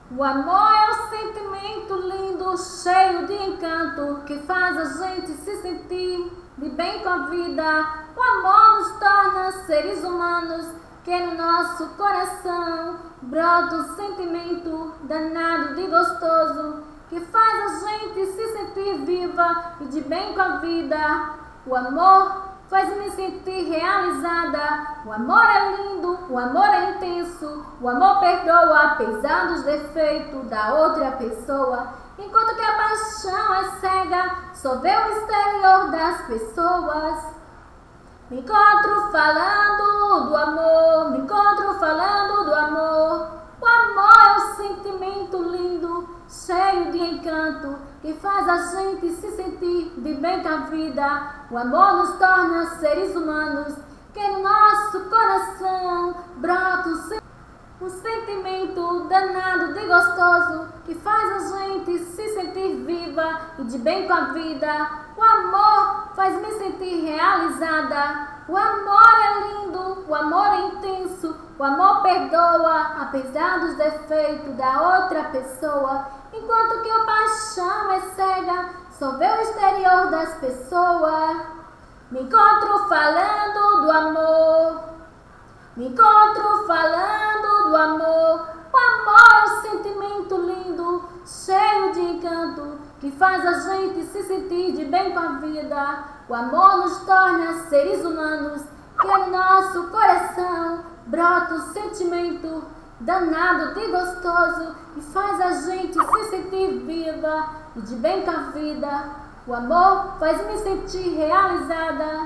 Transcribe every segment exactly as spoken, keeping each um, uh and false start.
O amor é um sentimento lindo, cheio de encanto, que faz a gente se sentir de bem com a vida. O amor nos torna seres humanos, que no nosso coração brota um sentimento danado de gostoso, que faz a gente se sentir viva e de bem com a vida. O amor faz-me sentir realizada. O amor é lindo, o amor é intenso, o amor perdoa apesar dos defeitos da outra pessoa. Enquanto que a paixão é cega, só vê o exterior das pessoas. Me encontro falando do amor, me encontro falando do amor. O amor é um sentimento lindo, cheio de encanto, que faz a gente se sentir de bem com a vida. O amor nos torna seres humanos, que no nosso coração brota um sentimento danado de gostoso, que faz a gente se sentir viva e de bem com a vida. O amor faz me sentir realizada. O amor é lindo, o amor é intenso, o amor perdoa apesar dos defeitos da outra pessoa. Enquanto que a paixão é cega, só vê o exterior das pessoas. Me encontro falando do amor, me encontro falando do amor. O amor é um sentimento lindo, cheio de encanto, que faz a gente se sentir de bem com a vida. O amor nos torna seres humanos, que no nosso coração brota um sentimento danado de gostoso, e faz a gente se sentir viva e de bem com a vida. O amor faz me sentir realizada.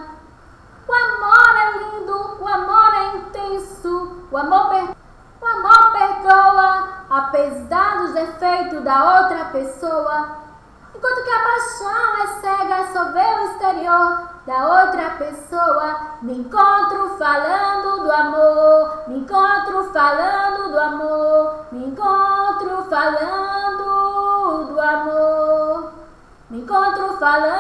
O amor é lindo, o amor é intenso, o amor, per... o amor perdoa apesar dos defeitos da outra pessoa. Enquanto que a paixão é cega, só vê o exterior da outra pessoa. Me encontro falando do amor, me encontro falando do amor, me encontro falando do amor, me encontro falando